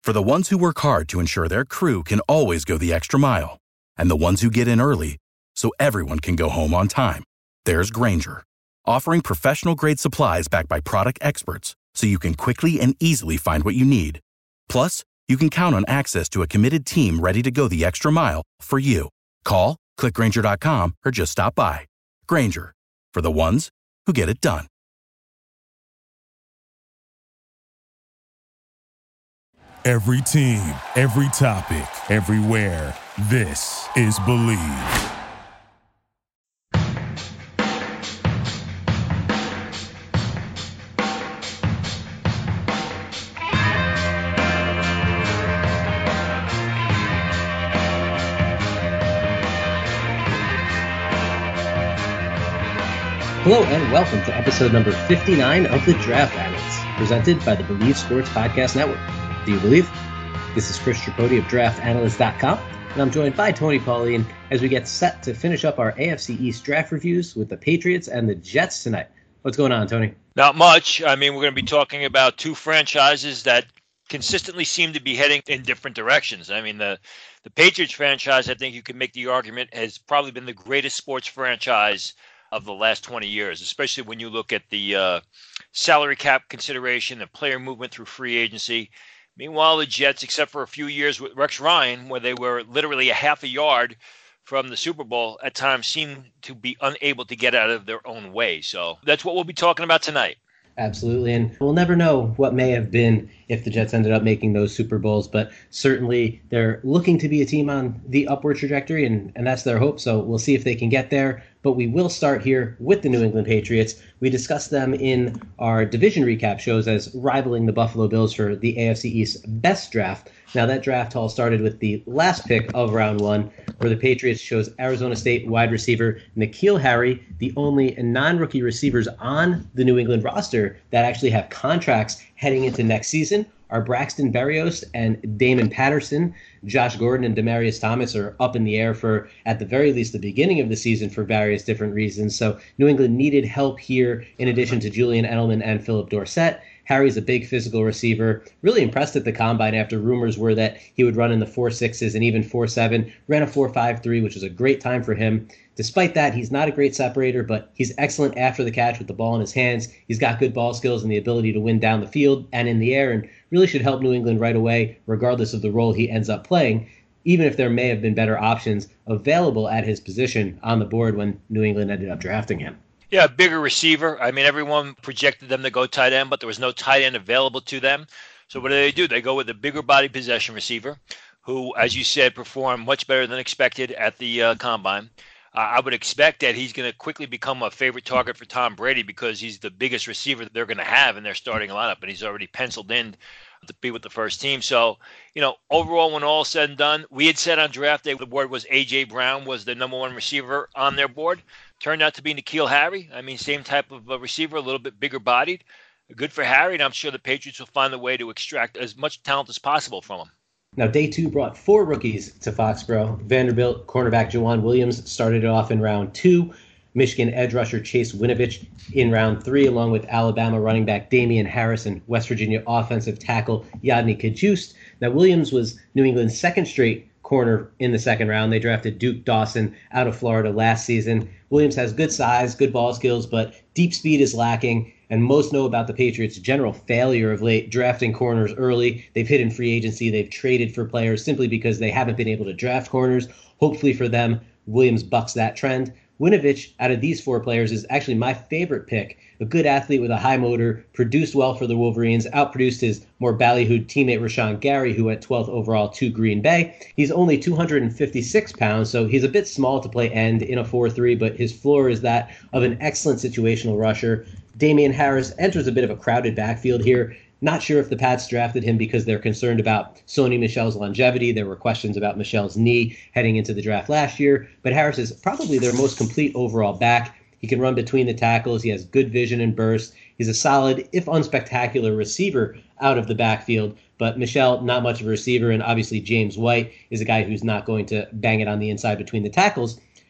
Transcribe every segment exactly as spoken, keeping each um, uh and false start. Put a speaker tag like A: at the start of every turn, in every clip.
A: For the ones who work hard to ensure their crew can always go the extra mile, and the ones who get in early so everyone can go home on time, there's Grainger, offering professional-grade supplies backed by product experts so you can quickly and easily find what you need. Plus, you can count on access to a committed team ready to go the extra mile for you. Call, click Grainger dot com, or just stop by. Grainger, for the ones who get it done.
B: Every team, every topic, everywhere. This is Believe.
C: Hello and welcome to episode number fifty-nine of the Draft Analysts, presented by the Believe Sports Podcast Network. Do you believe? This is Chris Tripodi of draft analyst dot com, and I'm joined by Tony Pauline as we get set to finish up our A F C East draft reviews with the Patriots and the Jets tonight. What's going on, Tony?
D: Not much. I mean, we're going to be talking about two franchises that consistently seem to be heading in different directions. I mean, the, the Patriots franchise, I think you can make the argument, has probably been the greatest sports franchise of the last twenty years, especially when you look at the uh, salary cap consideration, the player movement through free agency. Meanwhile, the Jets, except for a few years with Rex Ryan, where they were literally a half a yard from the Super Bowl, at times seem to be unable to get out of their own way. So that's what we'll be talking about tonight.
C: Absolutely, and we'll never know what may have been if the Jets ended up making those Super Bowls, but certainly they're looking to be a team on the upward trajectory, and, and that's their hope, so we'll see if they can get there. But we will start here with the New England Patriots. We discussed them in our division recap shows as rivaling the Buffalo Bills for the A F C East best draft. Now, that draft all started with the last pick of round one, where the Patriots chose Arizona State wide receiver N'Keal Harry, the only non-rookie receivers on the New England roster that actually have contracts heading into next season are Braxton Berrios and Damon Patterson. Josh Gordon and Demaryius Thomas are up in the air for, at the very least, the beginning of the season for various different reasons. So New England needed help here in addition to Julian Edelman and Philip Dorsett. Harry's a big physical receiver, really impressed at the combine after rumors were that he would run in the four sixes and even four seven, ran a four five three, which was a great time for him. Despite that, he's not a great separator, but he's excellent after the catch with the ball in his hands. He's got good ball skills and the ability to win down the field and in the air, and really should help New England right away, regardless of the role he ends up playing, even if there may have been better options available at his position on the board when New England ended up drafting him.
D: Yeah, bigger receiver. I mean, everyone projected them to go tight end, but there was no tight end available to them. So what do they do? They go with a bigger body possession receiver who, as you said, performed much better than expected at the uh, combine. Uh, I would expect that he's going to quickly become a favorite target for Tom Brady because he's the biggest receiver they're going to have in their starting lineup, and he's already penciled in to be with the first team. So, you know, overall, when all said and done, we had said on draft day the board was A J. Brown was the number one receiver on their board. Turned out to be N'Keal Harry. I mean, same type of uh, receiver, a little bit bigger bodied. Good for Harry, and I'm sure the Patriots will find a way to extract as much talent as possible from him.
C: Now, day two brought four rookies to Foxborough. Vanderbilt cornerback Jawan Williams started it off in round two. Michigan edge rusher Chase Winovich in round three, along with Alabama running back Damian Harris and West Virginia offensive tackle Yadni Kajust. Now, Williams was New England's second straight corner in the second round. They drafted Duke Dawson out of Florida last season. Williams has good size, good ball skills, but deep speed is lacking. And most know about the Patriots' general failure of late drafting corners early. They've hit in free agency. They've traded for players simply because they haven't been able to draft corners. Hopefully for them, Williams bucks that trend. Winovich, out of these four players, is actually my favorite pick. A good athlete with a high motor, produced well for the Wolverines, outproduced his more ballyhooed teammate Rashawn Gary, who went twelfth overall to Green Bay. He's only two hundred fifty-six pounds, so he's a bit small to play end in a four three, but his floor is that of an excellent situational rusher. Damian Harris enters a bit of a crowded backfield here. Not sure if the Pats drafted him because they're concerned about Sony Michel's longevity. There were questions about Michel's knee heading into the draft last year, but Harris is probably their most complete overall back. He can run between the tackles. He has good vision and burst. He's a solid, if unspectacular, receiver out of the backfield. But Michel, not much of a receiver, and obviously James White is a guy who's not going to bang it on the inside between the tackles.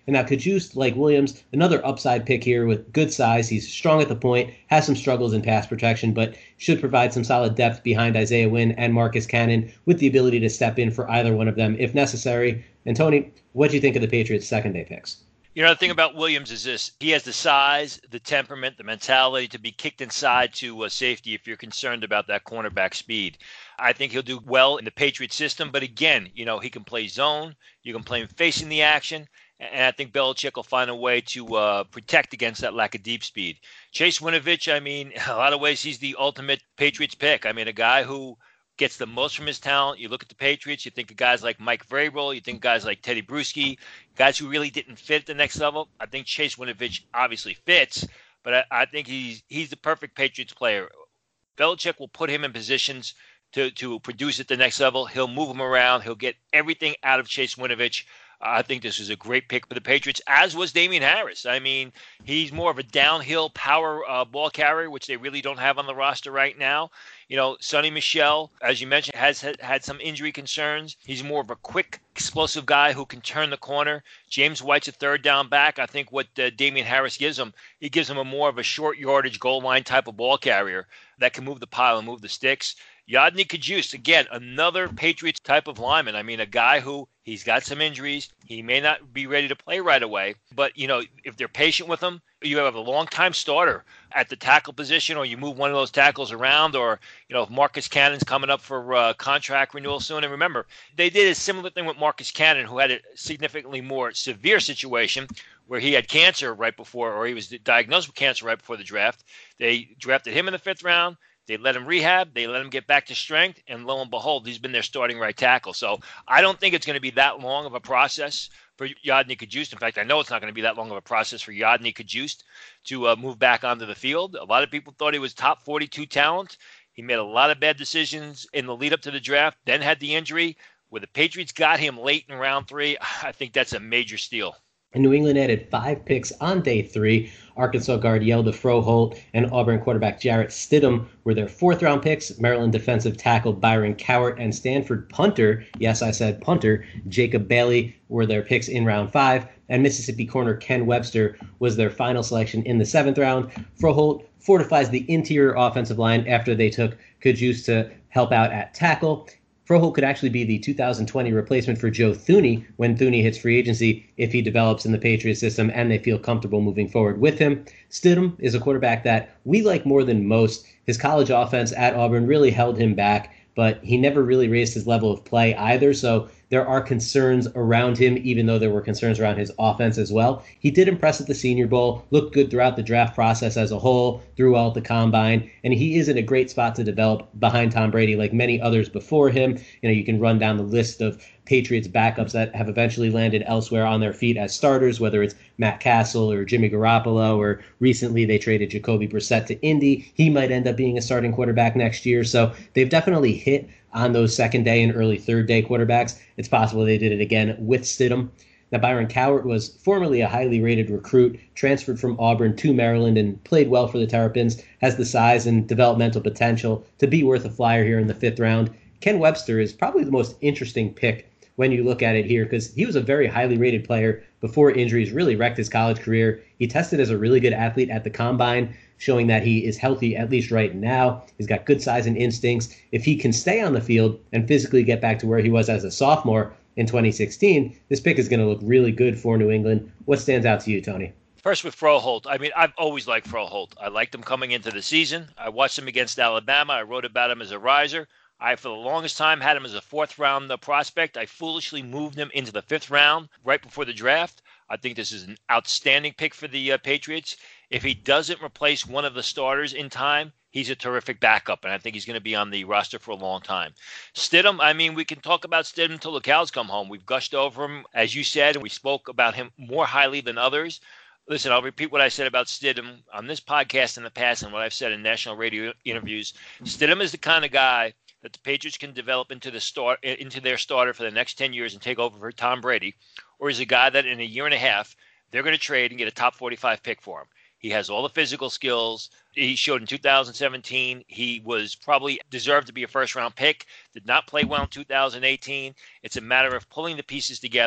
C: And now Cajuste, like Williams, another upside pick here with good size. He's strong at the point, has some struggles in pass protection, but should provide some solid depth behind Isaiah Wynn and Marcus Cannon with the ability to step in for either one of them if necessary. And Tony, what do you think of the Patriots' second day picks?
D: You know, the thing about Williams is this. He has the size, the temperament, the mentality to be kicked inside to uh, safety if you're concerned about that cornerback speed. I think he'll do well in the Patriots system. But again, you know, he can play zone. You can play him facing the action. And I think Belichick will find a way to uh, protect against that lack of deep speed. Chase Winovich, I mean, in a lot of ways, he's the ultimate Patriots pick. I mean, a guy who gets the most from his talent. You look at the Patriots, you think of guys like Mike Vrabel, you think guys like Teddy Bruschi, guys who really didn't fit at the next level. I think Chase Winovich obviously fits, but I, I think he's he's the perfect Patriots player. Belichick will put him in positions to, to produce at the next level. He'll move him around. He'll get everything out of Chase Winovich. I think this is a great pick for the Patriots, as was Damian Harris. I mean, he's more of a downhill power uh, ball carrier, which they really don't have on the roster right now. You know, Sonny Michel, as you mentioned, has had, had some injury concerns. He's more of a quick, explosive guy who can turn the corner. James White's a third down back. I think what uh, Damian Harris gives him, he gives him a more of a short yardage goal line type of ball carrier that can move the pile and move the sticks. Yodny Cajuste, again, another Patriots type of lineman. I mean, a guy who he's got some injuries. He may not be ready to play right away, but, you know, if they're patient with him, you have a long-time starter at the tackle position, or you move one of those tackles around, or, you know, if Marcus Cannon's coming up for uh, contract renewal soon. And remember, they did a similar thing with Marcus Cannon, who had a significantly more severe situation where he had cancer right before, or he was diagnosed with cancer right before the draft. They drafted him in the fifth round. They let him rehab. They let him get back to strength. And lo and behold, he's been their starting right tackle. So I don't think it's going to be that long of a process for Yodny Cajuste. In fact, I know it's not going to be that long of a process for Yodny Cajuste to uh, move back onto the field. A lot of people thought he was top forty-two talent. He made a lot of bad decisions in the lead up to the draft, then had the injury. Where the Patriots got him late in round three, I think that's a major steal.
C: And New England added five picks on day three. Arkansas guard Yelda Froholt and Auburn quarterback Jarrett Stidham were their fourth-round picks. Maryland defensive tackle Byron Cowart and Stanford punter, yes, I said punter, Jacob Bailey were their picks in round five. And Mississippi corner Ken Webster was their final selection in the seventh round. Froholt fortifies the interior offensive line after they took Cajuste to help out at tackle. Froholt could actually be the two thousand twenty replacement for Joe Thuney when Thuney hits free agency if he develops in the Patriots system and they feel comfortable moving forward with him. Stidham is a quarterback that we like more than most. His college offense at Auburn really held him back, but he never really raised his level of play either, so there are concerns around him, even though there were concerns around his offense as well. He did impress at the Senior Bowl, looked good throughout the draft process as a whole, threw well at the Combine, and he is in a great spot to develop behind Tom Brady like many others before him. You know, you can run down the list of Patriots backups that have eventually landed elsewhere on their feet as starters, whether it's Matt Castle or Jimmy Garoppolo, or recently they traded Jacoby Brissett to Indy. He might end up being a starting quarterback next year. So they've definitely hit on those second day and early third day quarterbacks. It's possible they did it again with Stidham. Now, Byron Cowart was formerly a highly rated recruit, transferred from Auburn to Maryland and played well for the Terrapins, has the size and developmental potential to be worth a flyer here in the fifth round. Ken Webster is probably the most interesting pick when you look at it here, because he was a very highly rated player before injuries really wrecked his college career. He tested as a really good athlete at the Combine, showing that he is healthy at least right now. He's got good size and instincts. If he can stay on the field and physically get back to where he was as a sophomore in twenty sixteen, this pick is going to look really good for New England. What stands out to you, Tony?
D: First with Froholt. I mean, I've always liked Froholt. I liked him coming into the season. I watched him against Alabama. I wrote about him as a riser. I, for the longest time, had him as a fourth-round prospect. I foolishly moved him into the fifth round right before the draft. I think this is an outstanding pick for the uh, Patriots. If he doesn't replace one of the starters in time, he's a terrific backup, and I think he's going to be on the roster for a long time. Stidham, I mean, we can talk about Stidham until the cows come home. We've gushed over him, as you said, and we spoke about him more highly than others. Listen, I'll repeat what I said about Stidham on this podcast in the past and what I've said in national radio interviews. Stidham is the kind of guy that the Patriots can develop into the start into their starter for the next ten years and take over for Tom Brady, or is a guy that in a year and a half they're going to trade and get a top forty-five pick for him. He has all the physical skills. He showed in two thousand seventeen. He was probably deserved to be a first-round pick. Did not play well in two thousand eighteen. It's a matter of pulling the pieces together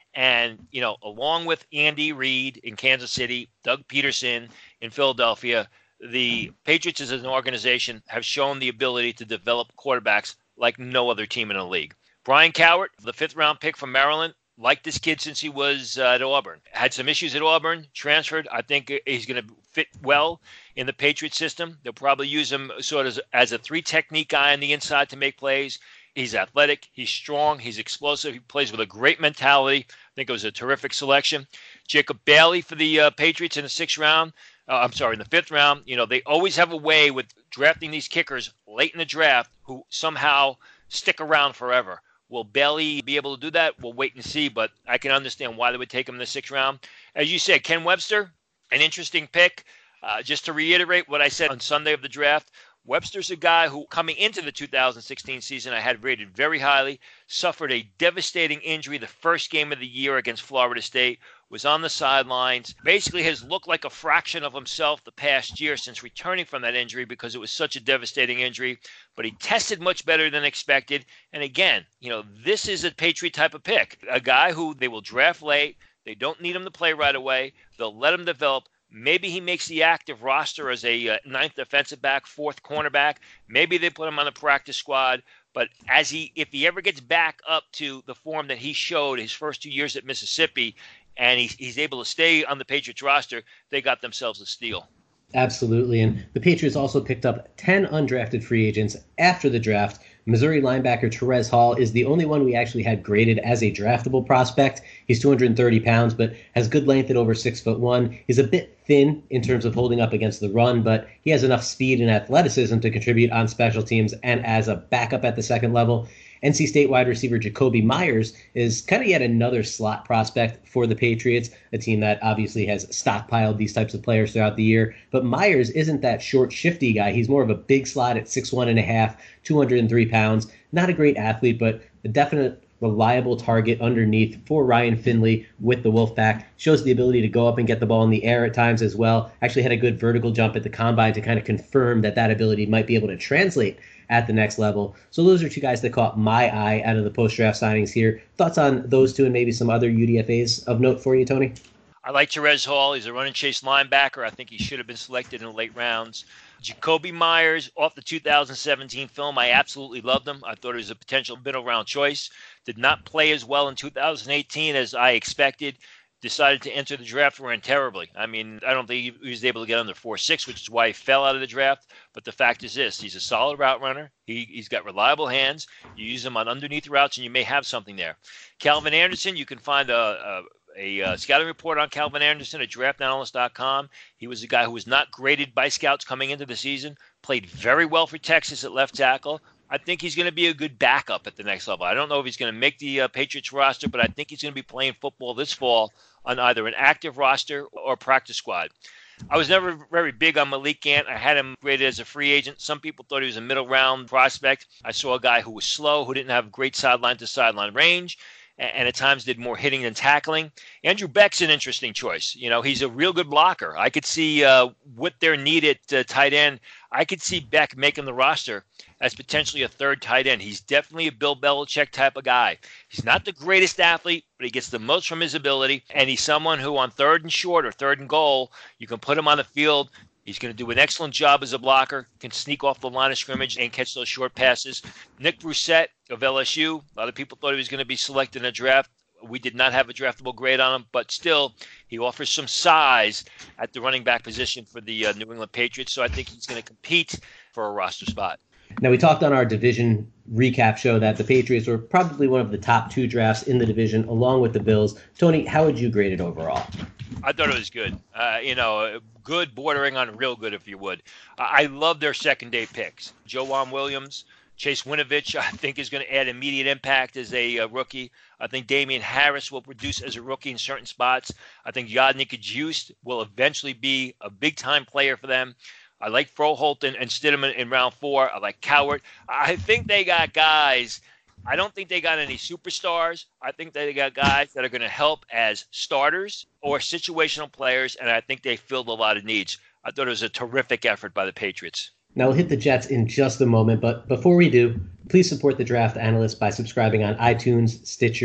D: And, you know, along with Andy Reid in Kansas City, Doug Peterson in Philadelphia, the Patriots as an organization have shown the ability to develop quarterbacks like no other team in the league. Brian Cowart, the fifth round pick from Maryland, liked this kid since he was uh, at Auburn. Had some issues at Auburn, transferred. I think he's going to fit well in the Patriot system. They'll probably use him sort of as, as a three-technique guy on the inside to make plays. He's athletic. He's strong. He's explosive. He plays with a great mentality. I think it was a terrific selection. Jacob Bailey for the uh, Patriots in the sixth round. Uh, I'm sorry, in the fifth round. You know, they always have a way with drafting these kickers late in the draft who somehow stick around forever. Will Bailey be able to do that? We'll wait and see, but I can understand why they would take him in the sixth round. As you said, Ken Webster, an interesting pick. Uh, just to reiterate what I said on Sunday of the draft, Webster's a guy who, coming into the two thousand sixteen season, I had rated very highly, suffered a devastating injury the first game of the year against Florida State, was on the sidelines, basically has looked like a fraction of himself the past year since returning from that injury because it was such a devastating injury, but he tested much better than expected. And again, you know, this is a Patriot type of pick, a guy who they will draft late. They don't need him to play right away. They'll let him develop. Maybe he makes the active roster as a uh, ninth defensive back, fourth cornerback. Maybe they put him on the practice squad. But as he, if he ever gets back up to the form that he showed his first two years at Mississippi, and he's, he's able to stay on the Patriots roster, they got themselves a steal.
C: Absolutely. And the Patriots also picked up ten undrafted free agents after the draft. Missouri linebacker Terez Hall is the only one we actually had graded as a draftable prospect. He's two hundred thirty pounds, but has good length at over six foot one. He's a bit thin in terms of holding up against the run, but he has enough speed and athleticism to contribute on special teams and as a backup at the second level. N C State wide receiver Jacoby Myers is kind of yet another slot prospect for the Patriots, a team that obviously has stockpiled these types of players throughout the year. But Myers isn't that short, shifty guy. He's more of a big slot at six one and a half, two hundred three pounds. Not a great athlete, but a definite reliable target underneath for Ryan Finley with the Wolfpack. Shows the ability to go up and get the ball in the air at times as well. Actually had a good vertical jump at the combine to kind of confirm that that ability might be able to translate at the next level. So those are two guys that caught my eye out of the post-draft signings here. Thoughts on those two and maybe some other U D F As of note for you, Tony?
D: I like Terez Hall. He's a run and chase linebacker. I think he should have been selected in the late rounds. Jacoby Myers, off the two thousand seventeen film, I absolutely loved him. I thought he was a potential middle round choice. Did not play as well in two thousand eighteen as I expected. Decided to enter the draft, ran terribly. I mean, I don't think he was able to get under four six, which is why he fell out of the draft. But the fact is this, he's a solid route runner. He, he's got reliable hands. You use him on underneath routes, and you may have something there. Calvin Anderson, you can find a, a, a scouting report on Calvin Anderson at draft analyst dot com. He was a guy who was not graded by scouts coming into the season, played very well for Texas at left tackle. I think he's going to be a good backup at the next level. I don't know if he's going to make the uh, Patriots roster, but I think he's going to be playing football this fall on either an active roster or practice squad. I was never very big on Malik Gant. I had him graded as a free agent. Some people thought he was a middle round prospect. I saw a guy who was slow, who didn't have great sideline to sideline range, and at times did more hitting than tackling. Andrew Beck's an interesting choice. You know, he's a real good blocker. I could see uh, with their need at uh, tight end, I could see Beck making the roster as potentially a third tight end. He's definitely a Bill Belichick type of guy. He's not the greatest athlete, but he gets the most from his ability, and he's someone who on third and short or third and goal, you can put him on the field. He's going to do an excellent job as a blocker, can sneak off the line of scrimmage and catch those short passes. Nick Brissett of L S U, a lot of people thought he was going to be selected in a draft. We did not have a draftable grade on him, but still, he offers some size at the running back position for the uh, New England Patriots, so I think he's going to compete for a roster spot.
C: Now, we talked on our division recap show that the Patriots were probably one of the top two drafts in the division, along with the Bills. Tony, how would you grade it overall?
D: I thought it was good. Uh, you know, good, bordering on real good, if you would. I love their second-day picks. Joejuan Williams, Chase Winovich, I think, is going to add immediate impact as a uh, rookie. I think Damian Harris will produce as a rookie in certain spots. I think Yodny Kajust will eventually be a big-time player for them. I like Froholt and, and Stidham in, in round four. I like Cowart. I think they got guys. I don't think they got any superstars. I think they got guys that are going to help as starters or situational players, and I think they filled a lot of needs. I thought it was a terrific effort by the Patriots.
C: Now, we'll hit the Jets in just a moment, but before we do, please support the Draft Analyst by subscribing on iTunes, Stitcher,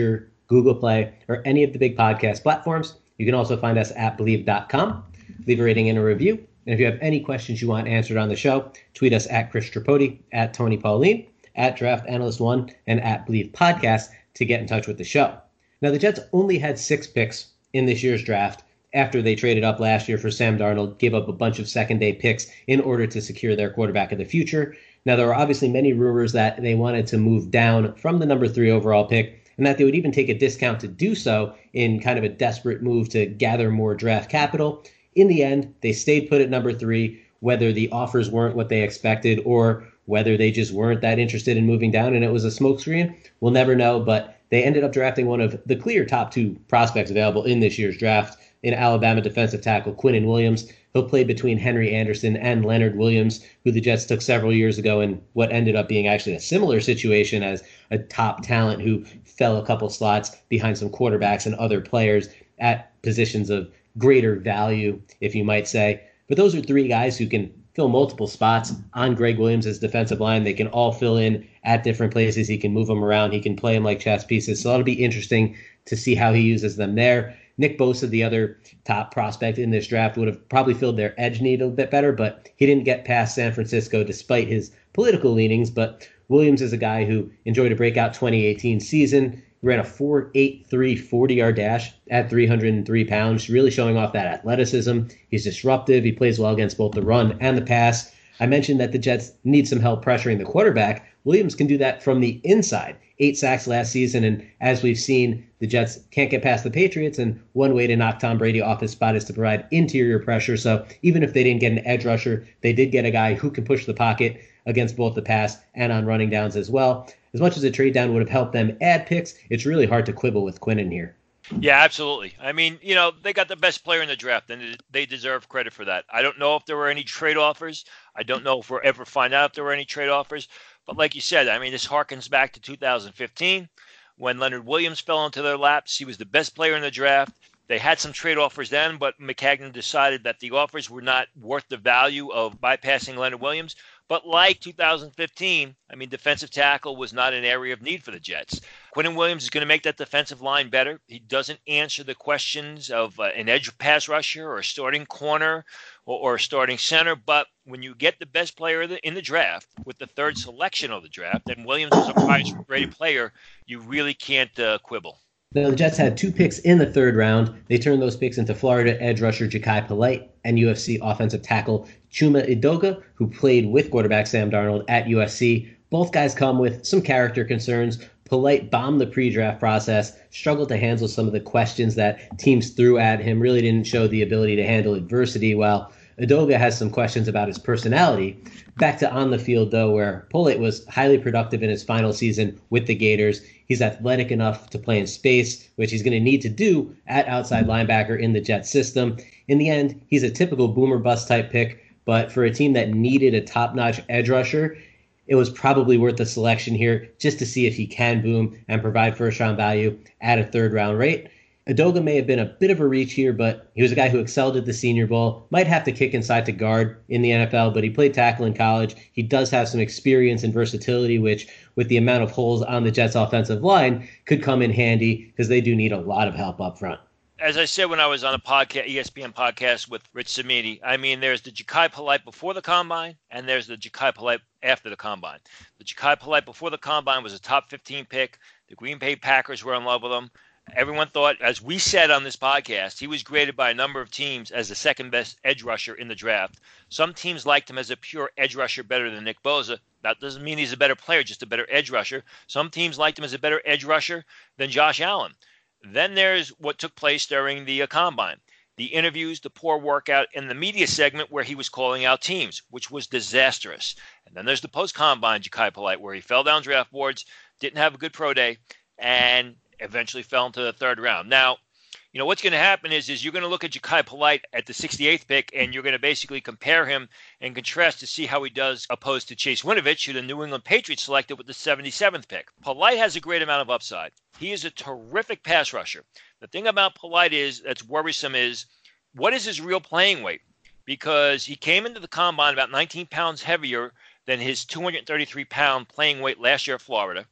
C: Google Play, or any of the big podcast platforms. You can also find us at Believe dot com. Leave a rating and a review. And if you have any questions you want answered on the show, tweet us at Chris Tripodi, at Tony Pauline, at Draft Analyst One, and at Believe Podcast to get in touch with the show. Now, the Jets only had six picks in this year's draft after they traded up last year for Sam Darnold, gave up a bunch of second-day picks in order to secure their quarterback of the future. Now, there were obviously many rumors that they wanted to move down from the number three overall pick, and that they would even take a discount to do so in kind of a desperate move to gather more draft capital. In the end, they stayed put at number three, whether the offers weren't what they expected or whether they just weren't that interested in moving down and it was a smokescreen. We'll never know, but they ended up drafting one of the clear top two prospects available in this year's draft in Alabama defensive tackle Quinnen Williams. He'll play between Henry Anderson and Leonard Williams, who the Jets took several years ago in what ended up being actually a similar situation as a top talent who fell a couple slots behind some quarterbacks and other players at positions of greater value, if you might say. But those are three guys who can fill multiple spots on Greg Williams' defensive line. They can all fill in at different places. He can move them around. He can play them like chess pieces. So that'll be interesting to see how he uses them there. Nick Bosa, the other top prospect in this draft, would have probably filled their edge need a bit better, but he didn't get past San Francisco despite his political leanings. But Williams is a guy who enjoyed a breakout twenty eighteen season. He ran a four eight three forty-yard dash at three hundred three pounds, really showing off that athleticism. He's disruptive. He plays well against both the run and the pass. I mentioned that the Jets need some help pressuring the quarterback. Williams can do that from the inside. Eight sacks last season, and as we've seen, the Jets can't get past the Patriots, and one way to knock Tom Brady off his spot is to provide interior pressure. So even if they didn't get an edge rusher, they did get a guy who can push the pocket against both the pass and on running downs as well. As much as a trade down would have helped them add picks, it's really hard to quibble with Quinnen here.
D: Yeah, absolutely. I mean, you know, they got the best player in the draft, and they deserve credit for that. I don't know if there were any trade offers. I don't know if we'll ever find out if there were any trade offers. But like you said, I mean, this harkens back to two thousand fifteen when Leonard Williams fell into their laps. He was the best player in the draft. They had some trade offers then, but Maccagnan decided that the offers were not worth the value of bypassing Leonard Williams. But like two thousand fifteen, I mean, defensive tackle was not an area of need for the Jets. Quinnen Williams is going to make that defensive line better. He doesn't answer the questions of uh, an edge pass rusher or a starting corner or, or a starting center. But when you get the best player in the, in the draft with the third selection of the draft, and Williams is a prize-rated player, you really can't uh, quibble.
C: Now, the Jets had two picks in the third round. They turned those picks into Florida edge rusher Jachai Polite and U F C offensive tackle Chuma Edoga, who played with quarterback Sam Darnold at U S C. Both guys come with some character concerns. Polite bombed the pre-draft process, struggled to handle some of the questions that teams threw at him, really didn't show the ability to handle adversity, while Edoga has some questions about his personality. Back to on the field, though, where Polite was highly productive in his final season with the Gators. He's athletic enough to play in space, which he's going to need to do at outside linebacker in the Jets system. In the end, he's a typical boomer bust type pick, but for a team that needed a top-notch edge rusher, it was probably worth the selection here just to see if he can boom and provide first-round value at a third-round rate. Edoga may have been a bit of a reach here, but he was a guy who excelled at the Senior Bowl, might have to kick inside to guard in the N F L, but he played tackle in college. He does have some experience and versatility, which, with the amount of holes on the Jets' offensive line, could come in handy because they do need a lot of help up front.
D: As I said when I was on a podcast, E S P N podcast with Rich Cimini, I mean, there's the Jachai Polite before the Combine, and there's the Jachai Polite after the Combine. The Jachai Polite before the Combine was a top fifteen pick. The Green Bay Packers were in love with him. Everyone thought, as we said on this podcast, he was graded by a number of teams as the second best edge rusher in the draft. Some teams liked him as a pure edge rusher better than Nick Bosa. That doesn't mean he's a better player, just a better edge rusher. Some teams liked him as a better edge rusher than Josh Allen. Then there's what took place during the uh, Combine. The interviews, the poor workout, and the media segment where he was calling out teams, which was disastrous. And then there's the post-Combine Jachai Polite, where he fell down draft boards, didn't have a good pro day, and eventually fell into the third round. Now, you know, what's going to happen is, is you're going to look at Jachai Polite at the sixty-eighth pick, and you're going to basically compare him and contrast to see how he does opposed to Chase Winovich, who the New England Patriots selected with the seventy-seventh pick. Polite has a great amount of upside. He is a terrific pass rusher. The thing about Polite is that's worrisome is, what is his real playing weight? Because he came into the Combine about nineteen pounds heavier than his two hundred thirty-three pound playing weight last year at Florida.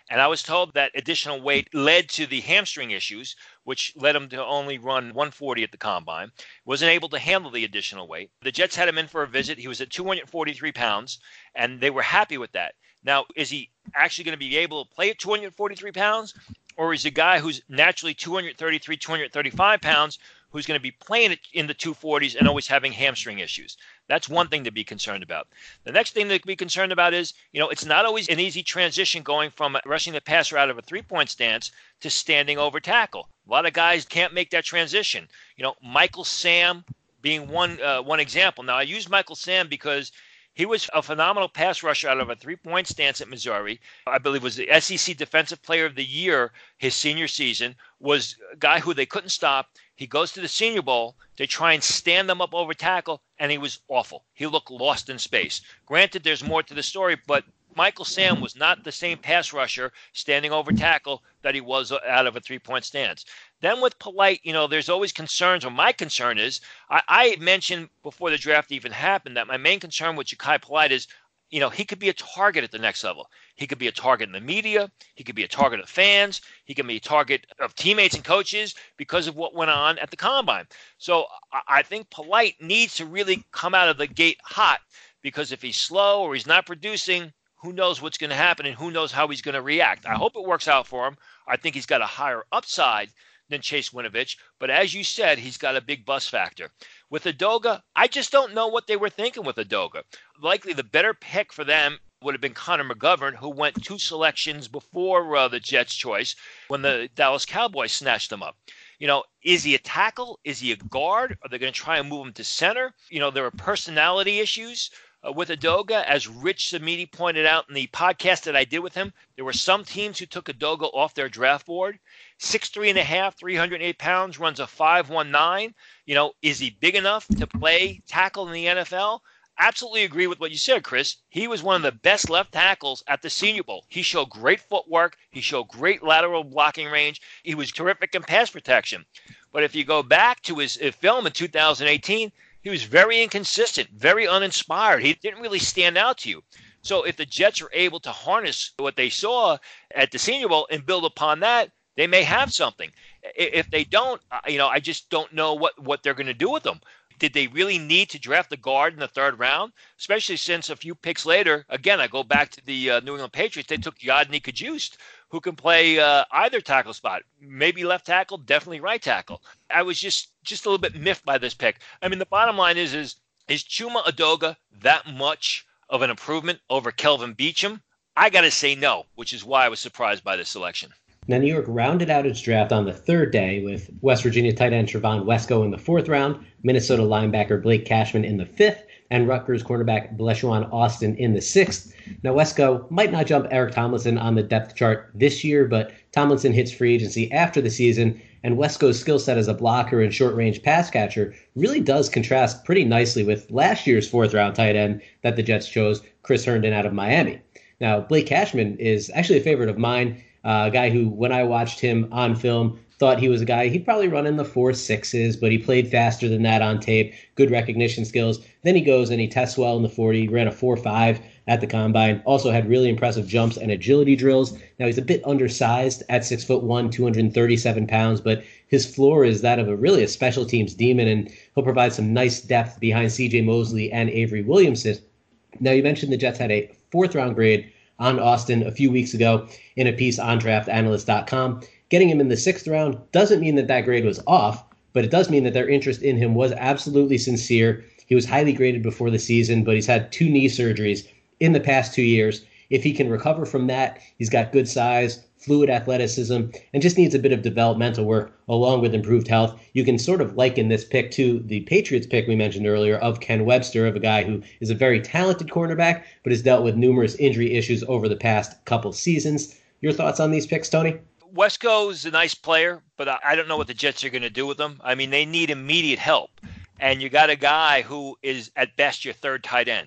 D: And I was told that additional weight led to the hamstring issues, which led him to only run one forty at the combine. Wasn't able to handle the additional weight. The Jets had him in for a visit. He was at two hundred forty-three pounds, and they were happy with that. Now, is he actually going to be able to play at two hundred forty-three pounds? Or is he a guy who's naturally two hundred thirty-three, two hundred thirty-five pounds, who's going to be playing in the two forties and always having hamstring issues? That's one thing to be concerned about. The next thing to be concerned about is, you know, it's not always an easy transition going from rushing the passer out of a three-point stance to standing over tackle. A lot of guys can't make that transition. You know, Michael Sam being one uh, one example. Now, I use Michael Sam because he was a phenomenal pass rusher out of a three-point stance at Missouri. I believe was the S E C Defensive Player of the Year his senior season, was a guy who they couldn't stop. He goes to the Senior Bowl. They try and stand them up over tackle, and he was awful. He looked lost in space. Granted, there's more to the story, but Michael Sam was not the same pass rusher standing over tackle that he was out of a three-point stance. Then with Polite, you know, there's always concerns, or my concern is, I, I mentioned before the draft even happened that my main concern with Jachai Polite is, you know, he could be a target at the next level. He could be a target in the media. He could be a target of fans. He can be a target of teammates and coaches because of what went on at the combine. So I think Polite needs to really come out of the gate hot, because if he's slow or he's not producing, who knows what's going to happen and who knows how he's going to react. I hope it works out for him. I think he's got a higher upside than Chase Winovich, but as you said, he's got a big bust factor. With Edoga, I just don't know what they were thinking with Edoga. Likely the better pick for them would have been Connor McGovern, who went two selections before uh, the Jets' choice when the Dallas Cowboys snatched him up. You know, is he a tackle? Is he a guard? Are they going to try and move him to center? You know, there are personality issues uh, with Edoga. As Rich Samiti pointed out in the podcast that I did with him, there were some teams who took Edoga off their draft board. six three and a half, three hundred eight pounds, runs a five one nine. You know, is he big enough to play tackle in the N F L? Absolutely agree with what you said, Chris. He was one of the best left tackles at the Senior Bowl. He showed great footwork. He showed great lateral blocking range. He was terrific in pass protection. But if you go back to his film in two thousand eighteen, he was very inconsistent, very uninspired. He didn't really stand out to you. So if the Jets are able to harness what they saw at the Senior Bowl and build upon that, they may have something. If they don't, you know, I just don't know what, what they're going to do with them. Did they really need to draft a guard in the third round? Especially since a few picks later, again, I go back to the uh, New England Patriots, they took Yodny Kajust, who can play uh, either tackle spot. Maybe left tackle, definitely right tackle. I was just, just a little bit miffed by this pick. I mean, the bottom line is, is, is Chuma Edoga that much of an improvement over Kelvin Beachum? I got to say no, which is why I was surprised by this selection.
C: Now, New York rounded out its draft on the third day with West Virginia tight end Trevon Wesco in the fourth round, Minnesota linebacker Blake Cashman in the fifth, and Rutgers cornerback Bleshawn Austin in the sixth. Now, Wesco might not jump Eric Tomlinson on the depth chart this year, but Tomlinson hits free agency after the season, and Wesco's skill set as a blocker and short-range pass catcher really does contrast pretty nicely with last year's fourth-round tight end that the Jets chose, Chris Herndon out of Miami. Now, Blake Cashman is actually a favorite of mine. Uh, a guy who, when I watched him on film, thought he was a guy, he'd probably run in the four sixes, but he played faster than that on tape, good recognition skills. Then he goes and he tests well in the forty, ran a four five at the combine, also had really impressive jumps and agility drills. Now he's a bit undersized at six foot one, two hundred thirty-seven pounds, but his floor is that of a really a special teams demon, and he'll provide some nice depth behind C J Mosley and Avery Williamson. Now you mentioned the Jets had a fourth round grade on Austin a few weeks ago in a piece on draft analyst dot com. Getting him in the sixth round doesn't mean that that grade was off, but it does mean that their interest in him was absolutely sincere. He was highly graded before the season, but he's had two knee surgeries in the past two years. If he can recover from that, he's got good size, fluid athleticism, and just needs a bit of developmental work along with improved health. You can sort of liken this pick to the Patriots pick we mentioned earlier of Ken Webster, of a guy who is a very talented cornerback, but has dealt with numerous injury issues over the past couple seasons. Your thoughts on these picks, Tony?
D: Wesco's a nice player, but I don't know what the Jets are going to do with him. I mean, they need immediate help. And you got a guy who is at best your third tight end.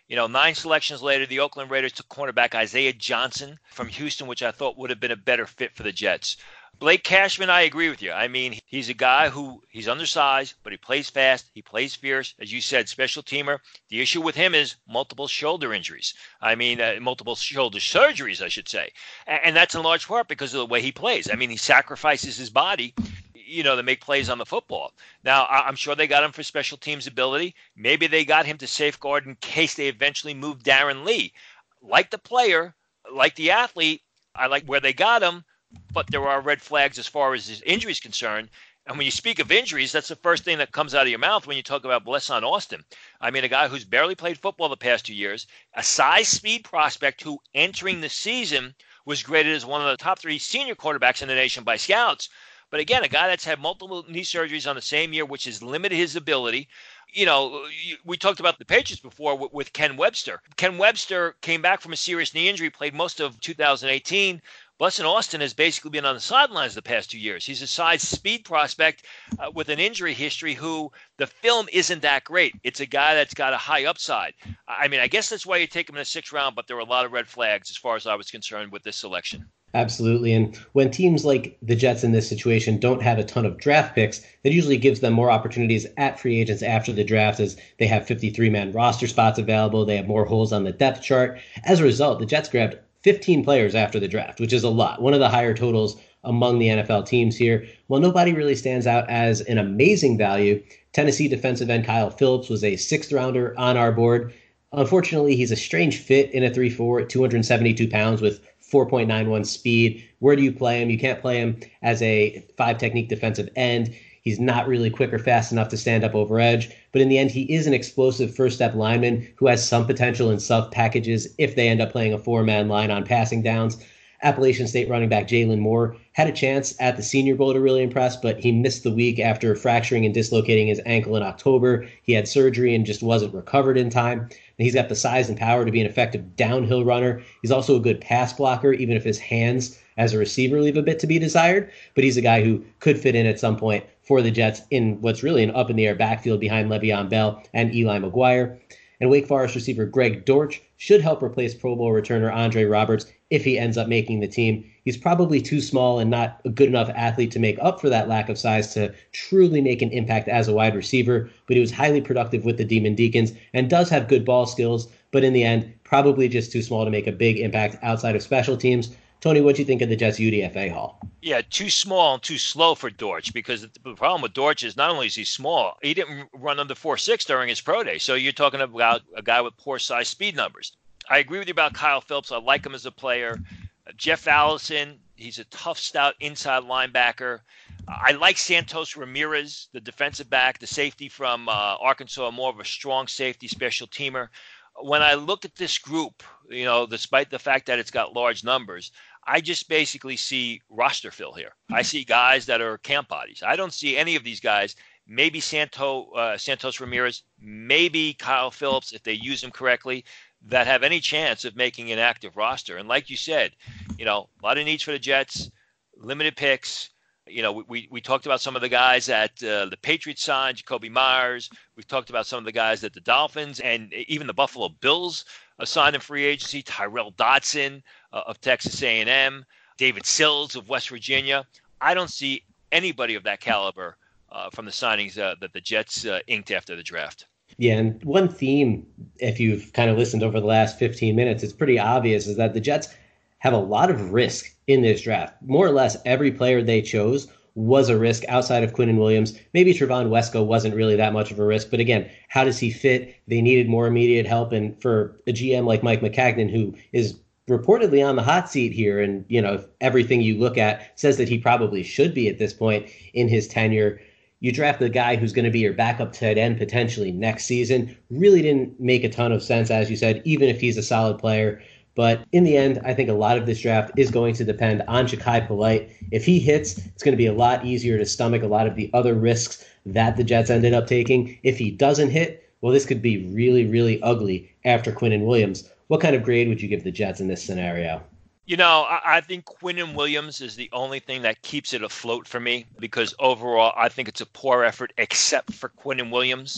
D: You know, nine selections later, the Oakland Raiders took cornerback Isaiah Johnson from Houston, which I thought would have been a better fit for the Jets. Blake Cashman, I agree with you. I mean, he's a guy who he's undersized, but he plays fast. He plays fierce. As you said, special teamer. The issue with him is multiple shoulder injuries. I mean, uh, multiple shoulder surgeries, I should say. And, and that's in large part because of the way he plays. I mean, he sacrifices his body, you know, to make plays on the football. Now, I- I'm sure they got him for special teams ability. Maybe they got him to safeguard in case they eventually move Darren Lee. Like the player, like the athlete, I like where they got him. But there are red flags as far as his injury is concerned. And when you speak of injuries, that's the first thing that comes out of your mouth when you talk about Blesson Austin. I mean, a guy who's barely played football the past two years, a size speed prospect who entering the season was graded as one of the top three senior quarterbacks in the nation by scouts. But again, a guy that's had multiple knee surgeries on the same year, which has limited his ability. You know, we talked about the Patriots before with, with Ken Webster. Ken Webster came back from a serious knee injury, played most of two thousand eighteen. Blesson Austin has basically been on the sidelines the past two years. He's a size speed prospect uh, with an injury history who the film isn't that great. It's a guy that's got a high upside. I mean, I guess that's why you take him in the sixth round, but there were a lot of red flags as far as I was concerned with this selection.
C: Absolutely. And when teams like the Jets in this situation don't have a ton of draft picks, that usually gives them more opportunities at free agents after the draft as they have fifty-three man roster spots available. They have more holes on the depth chart. As a result, the Jets grabbed fifteen players after the draft, which is a lot. One of the higher totals among the N F L teams here. While nobody really stands out as an amazing value, Tennessee defensive end Kyle Phillips was a sixth rounder on our board. Unfortunately, he's a strange fit in a three four at two hundred seventy-two pounds with four point nine one speed. Where do you play him? You can't play him as a five technique defensive end. He's not really quick or fast enough to stand up over edge, but in the end, he is an explosive first-step lineman who has some potential in sub packages if they end up playing a four-man line on passing downs. Appalachian State running back Jalen Moore had a chance at the Senior Bowl to really impress, but he missed the week after fracturing and dislocating his ankle in October. He had surgery and just wasn't recovered in time. And he's got the size and power to be an effective downhill runner. He's also a good pass blocker, even if his hands as a receiver leave a bit to be desired. But he's a guy who could fit in at some point for the Jets in what's really an up-in-the-air backfield behind Le'Veon Bell and Eli McGuire. And Wake Forest receiver Greg Dortch should help replace Pro Bowl returner Andre Roberts if he ends up making the team. He's probably too small and not a good enough athlete to make up for that lack of size to truly make an impact as a wide receiver, but he was highly productive with the Demon Deacons and does have good ball skills, but in the end, probably just too small to make a big impact outside of special teams. Tony, what do you think of the Jets U D F A haul?
D: Yeah, too small and too slow for Dortch, because the problem with Dortch is not only is he small, he didn't run under four six during his pro day. So you're talking about a guy with poor size speed numbers. I agree with you about Kyle Phillips. I like him as a player. Uh, Jeff Allison, he's a tough, stout inside linebacker. Uh, I like Santos Ramirez, the defensive back, the safety from uh, Arkansas, more of a strong safety special teamer. When I look at this group, you know, despite the fact that it's got large numbers, I just basically see roster fill here. I see guys that are camp bodies. I don't see any of these guys. Maybe Santo, uh, Santos Ramirez, maybe Kyle Phillips, if they use him correctly, that have any chance of making an active roster. And like you said, you know, a lot of needs for the Jets, limited picks. You know, we, we talked about some of the guys that uh, the Patriots signed, Jacoby Myers. We've talked about some of the guys that the Dolphins and even the Buffalo Bills signed in free agency, Tyrell Dodson uh, of Texas A and M, David Sills of West Virginia. I don't see anybody of that caliber uh, from the signings uh, that the Jets uh, inked after the draft.
C: Yeah, and one theme, if you've kind of listened over the last fifteen minutes, it's pretty obvious, is that the Jets have a lot of risk in this draft. More or less every player they chose was a risk outside of Quinnen Williams. Maybe Trevon Wesco wasn't really that much of a risk, but again, how does he fit? They needed more immediate help, and for a G M like Mike Maccagnan, who is reportedly on the hot seat here, and you know, everything you look at says that he probably should be at this point in his tenure, you draft the guy who's going to be your backup tight end potentially next season. Really didn't make a ton of sense, as you said, even if he's a solid player. But in the end, I think a lot of this draft is going to depend on Jachai Polite. If he hits, it's going to be a lot easier to stomach a lot of the other risks that the Jets ended up taking. If he doesn't hit, well, this could be really, really ugly after Quinnen Williams. What kind of grade would you give the Jets in this scenario?
D: You know, I, I think Quinnen Williams is the only thing that keeps it afloat for me, because overall, I think it's a poor effort except for Quinnen Williams.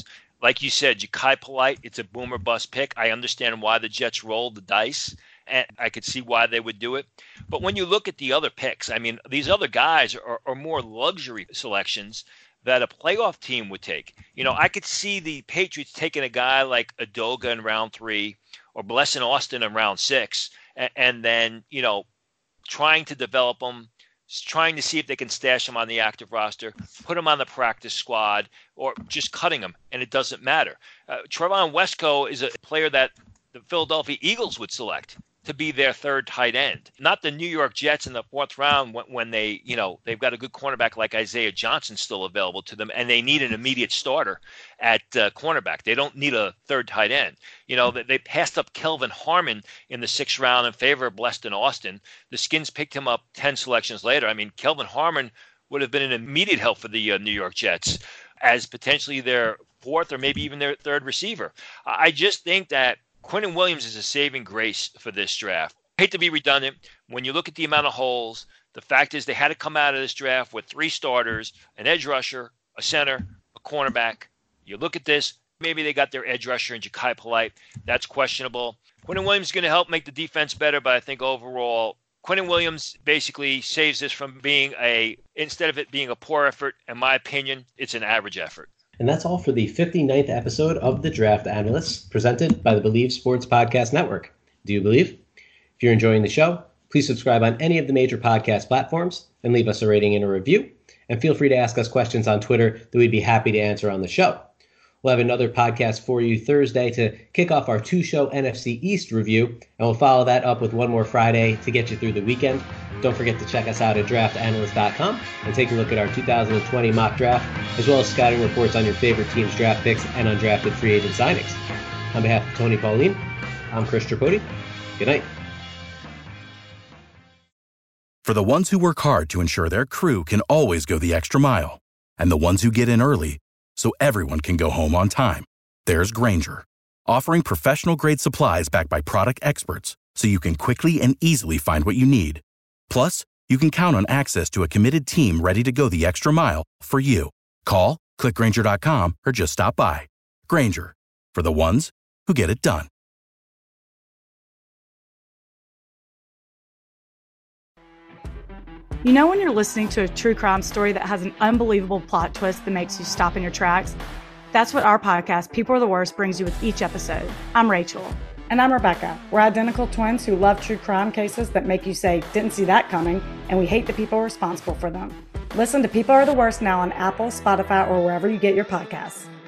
D: Like you said, Jachai Polite, it's a boomer bust pick. I understand why the Jets rolled the dice, and I could see why they would do it. But when you look at the other picks, I mean, these other guys are, are more luxury selections that a playoff team would take. You know, I could see the Patriots taking a guy like Adoga in round three or Blessin Austin in round six, and, and then, you know, trying to develop them, trying to see if they can stash him on the active roster, put him on the practice squad, or just cutting him, and it doesn't matter. Uh, Trevon Wesco is a player that the Philadelphia Eagles would select to be their third tight end, not the New York Jets in the fourth round when, when they, you know, they've got a good cornerback like Isaiah Johnson still available to them, and they need an immediate starter at uh, cornerback. They don't need a third tight end. You know, they, they passed up Kelvin Harmon in the sixth round in favor of Bleston Austin. The Skins picked him up ten selections later. I mean, Kelvin Harmon would have been an immediate help for the uh, New York Jets as potentially their fourth or maybe even their third receiver. I just think that Quinnen Williams is a saving grace for this draft. I hate to be redundant. When you look at the amount of holes, the fact is they had to come out of this draft with three starters, an edge rusher, a center, a cornerback. You look at this, maybe they got their edge rusher in Jachai Polite. That's questionable. Quinnen Williams is going to help make the defense better, but I think overall, Quinnen Williams basically saves this from being a, instead of it being a poor effort, in my opinion, it's an average effort.
C: And that's all for the fifty-ninth episode of The Draft Analysts, presented by the Believe Sports Podcast Network. Do you believe? If you're enjoying the show, please subscribe on any of the major podcast platforms and leave us a rating and a review. And feel free to ask us questions on Twitter that we'd be happy to answer on the show. We'll have another podcast for you Thursday to kick off our two-show N F C East review, and we'll follow that up with one more Friday to get you through the weekend. Don't forget to check us out at draft analyst dot com and take a look at our two thousand twenty mock draft, as well as scouting reports on your favorite team's draft picks and undrafted free agent signings. On behalf of Tony Pauline, I'm Chris Tripodi. Good night.
A: For the ones who work hard to ensure their crew can always go the extra mile, and the ones who get in early so everyone can go home on time, there's Grainger, offering professional-grade supplies backed by product experts so you can quickly and easily find what you need. Plus, you can count on access to a committed team ready to go the extra mile for you. Call, click Grainger dot com, or just stop by. Grainger, for the ones who get it done.
E: You know when you're listening to a true crime story that has an unbelievable plot twist that makes you stop in your tracks? That's what our podcast, People Are the Worst, brings you with each episode. I'm Rachel.
F: And I'm Rebecca. We're identical twins who love true crime cases that make you say, didn't see that coming, and we hate the people responsible for them. Listen to People Are the Worst now on Apple, Spotify, or wherever you get your podcasts.